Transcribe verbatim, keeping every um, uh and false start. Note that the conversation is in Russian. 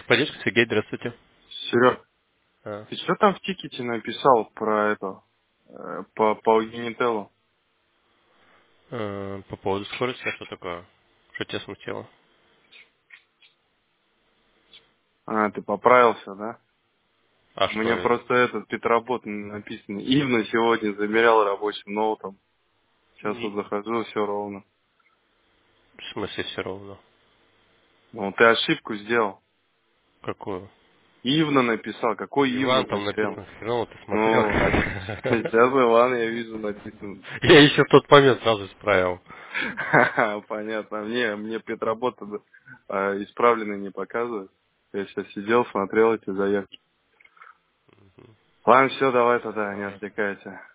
Техподдержка, Сергей, здравствуйте. Серег, А, ты что там в тикете написал про это, э, по, по Unitello? э, по поводу скорости, а что такое? Что тебя смутило? А, ты поправился, да? А У что? меня э, просто этот Петработ написано. Ивна сегодня замерял рабочим ноутом. Сейчас вот не- захожу, все ровно. В смысле все равно? Ну, ты ошибку сделал. Какую? Ивна написал. Какой Ивна Иван там застрял? написано, хреново ты смотрел. Ну, а сейчас Иван, я вижу, написано. Я еще в тот момент сразу исправил. Понятно. Мне, мне Петработ э, исправленный не показывает. Я сейчас сидел, смотрел эти заявки. Ладно, все, давай тогда, не Ладно. отвлекайся.